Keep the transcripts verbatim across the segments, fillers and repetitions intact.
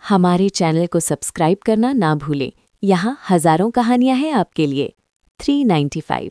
हमारे चैनल को सब्सक्राइब करना ना भूलें। यहाँ हजारों कहानियां हैं आपके लिए। Three ninety five.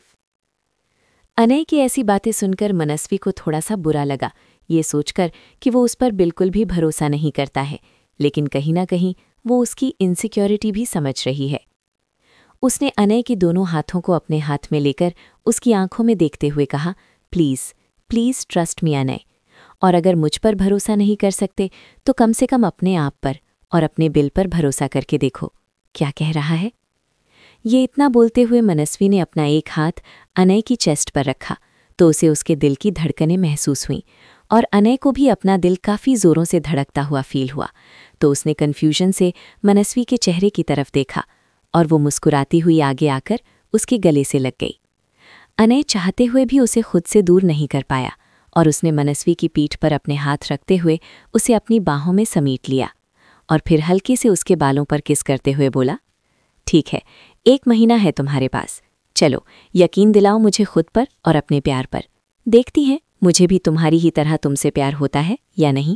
अनय की ऐसी बातें सुनकर मनस्वी को थोड़ा सा बुरा लगा, ये सोचकर कि वो उस पर बिल्कुल भी भरोसा नहीं करता है, लेकिन कहीं ना कहीं वो उसकी इनसिक्योरिटी भी समझ रही है। उसने अनय के दोनों हाथों को अपने हाथ में लेकर उसकी आंखों में देखते हुए कहा, please please trust me Anay, और अगर मुझ पर भरोसा नहीं कर सकते तो कम से कम अपने आप पर और अपने बिल पर भरोसा करके देखो क्या कह रहा है। ये इतना बोलते हुए मनस्वी ने अपना एक हाथ अनय की चेस्ट पर रखा तो उसे उसके दिल की धड़कनें महसूस हुईं और अनय को भी अपना दिल काफ़ी ज़ोरों से धड़कता हुआ फील हुआ। तो उसने कन्फ्यूजन से मनस्वी के चेहरे की तरफ देखा और वो मुस्कुराती हुई आगे आकर उसके गले से लग गई। अनय चाहते हुए भी उसे खुद से दूर नहीं कर पाया और उसने मनस्वी की पीठ पर अपने हाथ रखते हुए उसे अपनी बाहों में समेट लिया और फिर हल्के से उसके बालों पर किस करते हुए बोला, ठीक है, एक महीना है तुम्हारे पास, चलो यकीन दिलाओ मुझे खुद पर और अपने प्यार पर। देखती हैं मुझे भी तुम्हारी ही तरह तुमसे प्यार होता है या नहीं।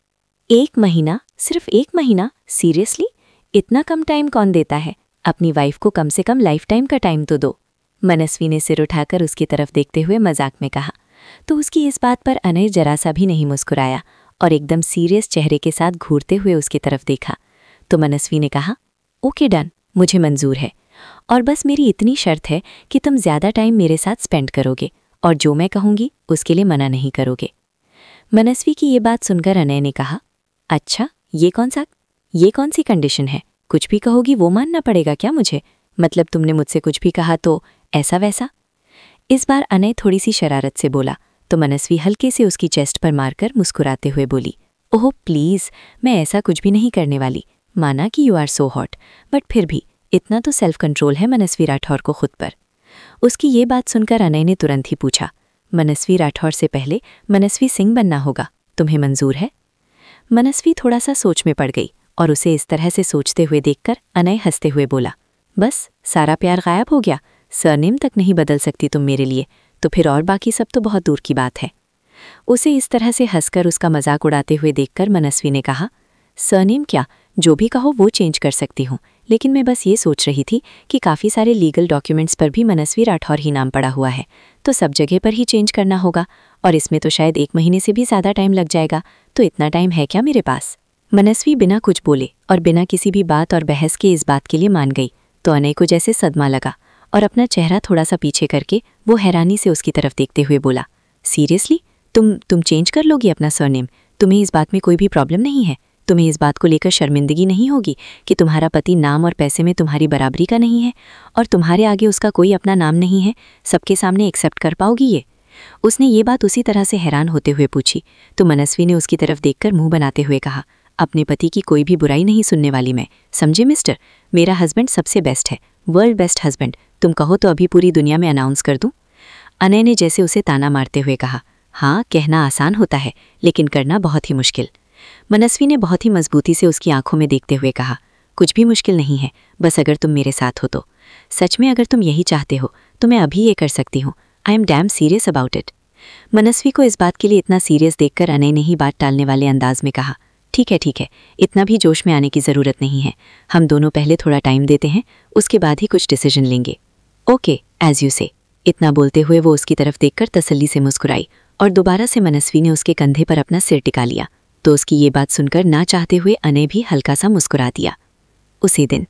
एक महीना? सिर्फ एक महीना? सीरियसली? इतना कम टाइम कौन देता है? अपनी वाइफ को कम से कम लाइफ टाइम का टाइम तो दो। मनस्वी ने सिर उठाकर उसकी तरफ देखते हुए मजाक में कहा। तो उसकी इस बात पर अनय जरा सा भी नहीं मुस्कुराया और एकदम सीरियस चेहरे के साथ घूरते हुए उसकी तरफ देखा। तो मनस्वी ने कहा, ओके डन, मुझे मंजूर है, और बस मेरी इतनी शर्त है कि तुम ज़्यादा टाइम मेरे साथ स्पेंड करोगे और जो मैं कहूँगी उसके लिए मना नहीं करोगे। मनस्वी की ये बात सुनकर अनय ने कहा, अच्छा ये कौन सा ये कौन सी कंडीशन है? कुछ भी कहोगी वो मानना पड़ेगा क्या मुझे? मतलब तुमने मुझसे कुछ भी कहा तो ऐसा वैसा? इस बार अनय थोड़ी सी शरारत से बोला तो मनस्वी हल्के से उसकी चेस्ट पर मारकर मुस्कुराते हुए बोली, ओह प्लीज़, मैं ऐसा कुछ भी नहीं करने वाली। माना कि you are so hot, but फिर भी इतना तो सेल्फ कंट्रोल है मनस्वी राठौर को खुद पर। उसकी ये बात सुनकर अनय ने तुरंत ही पूछा, मनस्वी राठौर से पहले मनस्वी सिंह बनना होगा, तुम्हें मंजूर है? मनस्वी थोड़ा सा सोच में पड़ गई और उसे इस तरह से सोचते हुए देखकर अनय हंसते हुए बोला, बस सारा प्यार गायब हो गया? सरनेम तक नहीं बदल सकती तुम मेरे लिए, तो फिर और बाकी सब तो बहुत दूर की बात है। उसे इस तरह से हंसकर उसका मजाक उड़ाते हुए देखकर मनस्वी ने कहा, सरनेम क्या, जो भी कहो वो चेंज कर सकती हूँ, लेकिन मैं बस ये सोच रही थी कि काफ़ी सारे लीगल डॉक्यूमेंट्स पर भी मनस्वी राठौर ही नाम पड़ा हुआ है, तो सब जगह पर ही चेंज करना होगा और इसमें तो शायद एक महीने से भी ज़्यादा टाइम लग जाएगा, तो इतना टाइम है क्या मेरे पास? मनस्वी बिना कुछ बोले और बिना किसी भी बात और बहस के इस बात के लिए मान गई। तो अनय को जैसे सदमा लगा और अपना चेहरा थोड़ा सा पीछे करके वो हैरानी से उसकी तरफ देखते हुए बोला, सीरियसली? तुम तुम चेंज कर लोगी अपना सरनेम? तुम्हें इस बात में कोई भी प्रॉब्लम नहीं है? तुम्हें इस बात को लेकर शर्मिंदगी नहीं होगी कि तुम्हारा पति नाम और पैसे में तुम्हारी बराबरी का नहीं है और तुम्हारे आगे उसका कोई अपना नाम नहीं है? सबके सामने एक्सेप्ट कर पाओगी ये? उसने ये बात उसी तरह से हैरान होते हुए पूछी तो मनस्वी ने उसकी तरफ देखकर मुंह बनाते हुए कहा, अपने पति की कोई भी बुराई नहीं सुनने वाली मैं, समझे मिस्टर? मेरा हस्बैंड सबसे बेस्ट है, वर्ल्ड बेस्ट हस्बैंड। तुम कहो तो अभी पूरी दुनिया में अनाउंस कर दूं? अनय ने जैसे उसे ताना मारते हुए कहा, हाँ कहना आसान होता है लेकिन करना बहुत ही मुश्किल। मनस्वी ने बहुत ही मजबूती से उसकी आंखों में देखते हुए कहा, कुछ भी मुश्किल नहीं है, बस अगर तुम मेरे साथ हो तो। सच में अगर तुम यही चाहते हो तो मैं अभी ये कर सकती हूँ। I am damn serious about it. Manasvi को इस बात के लिए इतना सीरियस देखकर अनय ने ही बात टालने वाले अंदाज में कहा, ठीक है ठीक है, इतना भी जोश में आने की ज़रूरत नहीं है, हम दोनों पहले थोड़ा टाइम देते हैं, उसके बाद ही कुछ डिसीजन लेंगे। ओके एज यू से। इतना बोलते हुए वो उसकी तरफ देखकर तसल्ली से मुस्कुराई और दोबारा से मनस्वी ने उसके कंधे पर अपना सिर टिका लिया तो उसकी ये बात सुनकर ना चाहते हुए अनय भी हल्का सा मुस्कुरा दिया। उसी दिन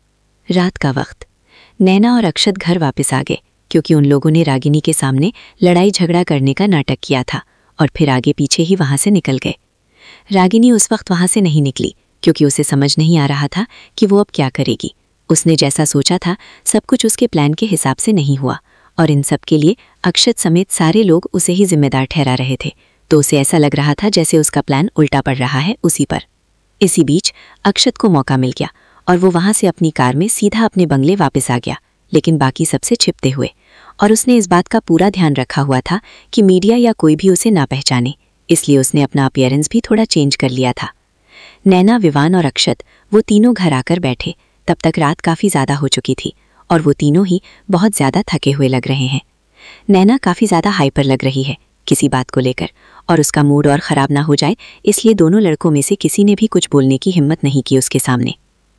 रात का वक्त नैना और अक्षत घर वापस आ गए क्योंकि उन लोगों ने रागिनी के सामने लड़ाई झगड़ा करने का नाटक किया था और फिर आगे पीछे ही वहां से निकल गए। रागिनी उस वक्त वहां से नहीं निकली क्योंकि उसे समझ नहीं आ रहा था कि वो अब क्या करेगी। उसने जैसा सोचा था सब कुछ उसके प्लान के हिसाब से नहीं हुआ और इन सब के लिए अक्षत समेत सारे लोग उसे ही जिम्मेदार ठहरा रहे थे, तो उसे ऐसा लग रहा था जैसे उसका प्लान उल्टा पड़ रहा है उसी पर। इसी बीच अक्षत को मौका मिल गया और वो वहां से अपनी कार में सीधा अपने बंगले वापस आ गया, लेकिन बाकी सबसे छिपते हुए, और उसने इस बात का पूरा ध्यान रखा हुआ था कि मीडिया या कोई भी उसे ना पहचाने, इसलिए उसने अपना अपीयरेंस भी थोड़ा चेंज कर लिया था। नैना, विवान और अक्षत वो तीनों घर आकर बैठे। तब तक रात काफ़ी ज़्यादा हो चुकी थी और वो तीनों ही बहुत ज़्यादा थके हुए लग रहे हैं। नैना काफ़ी ज़्यादा हाइपर लग रही है किसी बात को लेकर और उसका मूड और ख़राब ना हो जाए, इसलिए दोनों लड़कों में से किसी ने भी कुछ बोलने की हिम्मत नहीं की उसके सामने।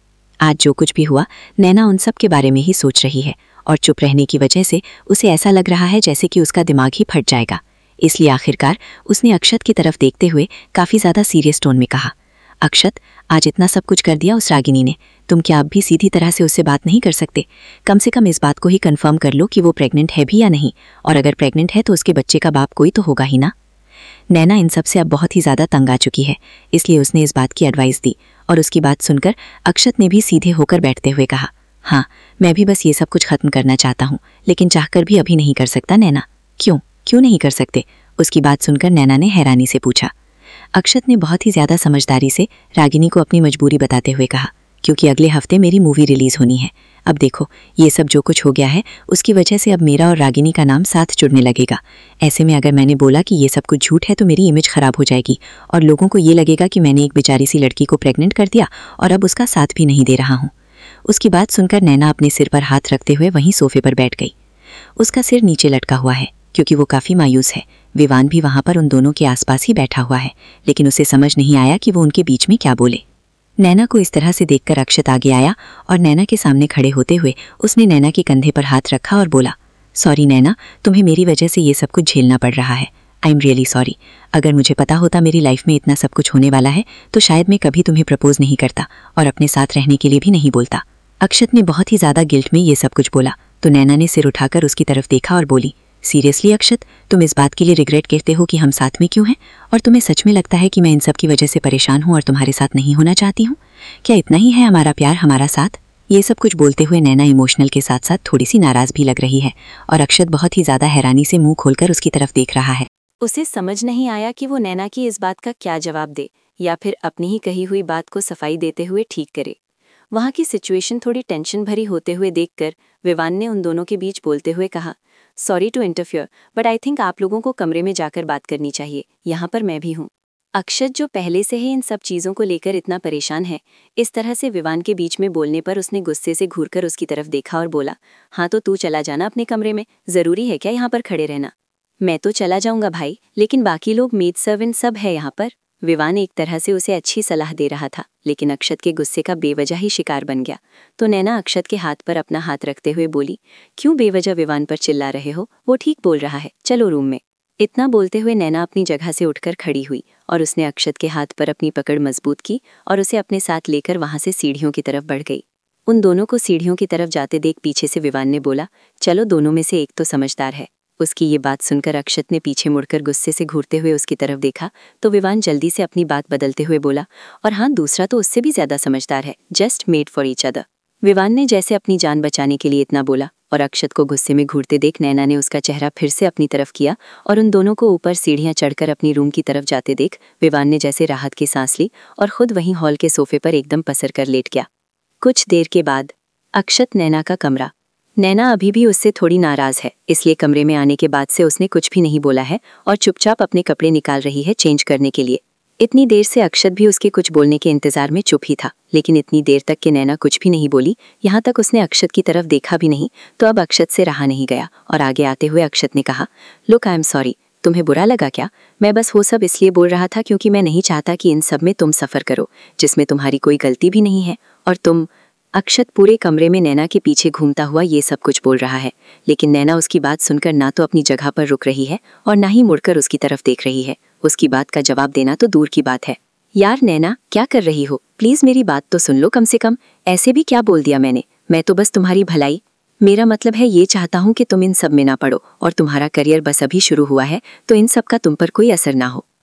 आज जो कुछ भी हुआ, नैना उन सब के बारे में ही सोच रही है और चुप रहने की वजह से उसे ऐसा लग रहा है जैसे कि उसका दिमाग ही फट जाएगा। इसलिए आखिरकार उसने अक्षत की तरफ देखते हुए काफ़ी ज़्यादा सीरियस टोन में कहा, अक्षत, आज इतना सब कुछ कर दिया उस रागिनी ने, तुम क्या अब भी सीधी तरह से उससे बात नहीं कर सकते? कम से कम इस बात को ही कंफर्म कर लो कि वो प्रेग्नेंट है भी या नहीं, और अगर प्रेग्नेंट है तो उसके बच्चे का बाप कोई तो होगा ही ना। नैना इन सब से अब बहुत ही ज़्यादा तंग आ चुकी है, इसलिए उसने इस बात की एडवाइस दी और उसकी बात सुनकर अक्षत ने भी सीधे होकर बैठते हुए कहा, हाँ, मैं भी बस ये सब कुछ खत्म करना चाहता हूँ, लेकिन चाहकर भी अभी नहीं कर सकता नैना। क्यों क्यों नहीं कर सकते? उसकी बात सुनकर नैना ने हैरानी से पूछा। अक्षत ने बहुत ही ज़्यादा समझदारी से रागिनी को अपनी मजबूरी बताते हुए कहा, क्योंकि अगले हफ्ते मेरी मूवी रिलीज़ होनी है। अब देखो, ये सब जो कुछ हो गया है उसकी वजह से अब मेरा और रागिनी का नाम साथ जुड़ने लगेगा। ऐसे में अगर मैंने बोला कि ये सब कुछ झूठ है तो मेरी इमेज ख़राब हो जाएगी और लोगों को ये लगेगा कि मैंने एक बेचारी सी लड़की को प्रेग्नेंट कर दिया और अब उसका साथ भी नहीं दे रहा हूँ। उसकी बात सुनकर नैना अपने सिर पर हाथ रखते हुए वहीं सोफे पर बैठ गई। उसका सिर नीचे लटका हुआ है क्योंकि वो काफ़ी मायूस है। विवान भी वहाँ पर उन दोनों के आसपास ही बैठा हुआ है, लेकिन उसे समझ नहीं आया कि वो उनके बीच में क्या बोले। नैना को इस तरह से देखकर अक्षत आगे आया और नैना के सामने खड़े होते हुए उसने नैना के कंधे पर हाथ रखा और बोला, सॉरी नैना, तुम्हें मेरी वजह से ये सब कुछ झेलना पड़ रहा है। I am really sorry. अगर मुझे पता होता मेरी लाइफ में इतना सब कुछ होने वाला है तो शायद मैं कभी तुम्हें प्रपोज नहीं करता और अपने साथ रहने के लिए भी नहीं बोलता। अक्षत ने बहुत ही ज़्यादा गिल्ट में ये सब कुछ बोला तो नैना ने सिर उठाकर उसकी तरफ देखा और बोली, सीरियसली अक्षत, तुम इस बात के लिए रिग्रेट करते हो कि हम साथ में क्यों हैं? और तुम्हें सच में लगता है कि मैं इन सब की वजह से परेशान हूँ और तुम्हारे साथ नहीं होना चाहती हूँ? क्या इतना ही है हमारा प्यार, हमारा साथ? ये सब कुछ बोलते हुए नैना इमोशनल के साथ साथ थोड़ी सी नाराज़ भी लग रही है और अक्षत बहुत ही ज़्यादा हैरानी से मुंह खोलकर उसकी तरफ देख रहा है। उसे समझ नहीं आया कि वो नैना की इस बात का क्या जवाब दे या फिर अपनी ही कही हुई बात को सफाई देते हुए ठीक करे। वहाँ की सिचुएशन थोड़ी टेंशन भरी होते हुए देखकर विवान ने उन दोनों के बीच बोलते हुए कहा, sorry to interfere, but I think आप लोगों को कमरे में जाकर बात करनी चाहिए, यहाँ पर मैं भी हूँ। अक्षत, जो पहले से ही इन सब चीज़ों को लेकर इतना परेशान है, इस तरह से विवान के बीच में बोलने पर उसने गुस्से से घूरकर उसकी तरफ देखा और बोला, हाँ तो तू चला जाना अपने कमरे में, ज़रूरी है क्या यहाँ पर खड़े रहना? मैं तो चला जाऊँगा भाई, लेकिन बाकी लोग, मेड सर्वेंट सब है यहाँ पर। विवान एक तरह से उसे अच्छी सलाह दे रहा था, लेकिन अक्षत के गुस्से का बेवजह ही शिकार बन गया। तो नैना अक्षत के हाथ पर अपना हाथ रखते हुए बोली, क्यों बेवजह विवान पर चिल्ला रहे हो? वो ठीक बोल रहा है, चलो रूम में। इतना बोलते हुए नैना अपनी जगह से उठकर खड़ी हुई और उसने अक्षत के हाथ पर अपनी पकड़ मजबूत की और उसे अपने साथ लेकर वहां से सीढ़ियों की तरफ बढ़ गई। उन दोनों को सीढ़ियों की तरफ जाते देख पीछे से विवान ने बोला, चलो दोनों में से एक तो समझदार है। उसकी ये बात सुनकर अक्षत ने पीछे मुड़कर गुस्से से घूरते हुए उसकी तरफ देखा तो विवान जल्दी से अपनी बात बदलते हुए बोला, और हाँ, दूसरा तो उससे भी ज्यादा समझदार है, just made for each other. Vivaan ने जैसे अपनी जान बचाने के लिए इतना बोला और अक्षत को गुस्से में घूरते देख नैना ने उसका चेहरा फिर से अपनी तरफ किया और उन दोनों को ऊपर सीढ़ियां चढ़कर अपनी रूम की तरफ जाते देख विवान ने जैसे राहत की सांस ली और खुद वहीं हॉल के सोफे पर एकदम पसर कर लेट गया। कुछ देर के बाद अक्षत, नैना का कमरा। नैना अभी भी उससे थोड़ी नाराज है, इसलिए कमरे में आने के बाद से उसने कुछ भी नहीं बोला है और चुपचाप अपने कपड़े निकाल रही है चेंज करने के लिए। इतनी देर से अक्षत भी उसके कुछ बोलने के इंतजार में चुप ही था, लेकिन इतनी देर तक कि नैना कुछ भी नहीं बोली, यहाँ तक उसने अक्षत की तरफ देखा भी नहीं। तो अब अक्षत से रहा नहीं गया और आगे आते हुए अक्षत ने कहा, लुक, आई एम सॉरी, तुम्हें बुरा लगा क्या? मैं बस वो सब इसलिए बोल रहा था क्योंकि मैं नहीं चाहता कि इन सब में तुम सफ़र करो जिसमें तुम्हारी कोई गलती भी नहीं है। और तुम। अक्षत पूरे कमरे में नैना के पीछे घूमता हुआ ये सब कुछ बोल रहा है, लेकिन नैना उसकी बात सुनकर ना तो अपनी जगह पर रुक रही है और ना ही मुड़कर उसकी तरफ देख रही है। उसकी बात का जवाब देना तो दूर की बात है। यार नैना, क्या कर रही हो? प्लीज़ मेरी बात तो सुन लो कम से कम। ऐसे भी क्या बोल दिया मैंने? मैं तो बस तुम्हारी भलाई, मेरा मतलब है ये चाहता हूँ कि तुम इन सब में ना पड़ो और तुम्हारा करियर बस अभी शुरू हुआ है तो इन सब का तुम पर कोई असर ना हो।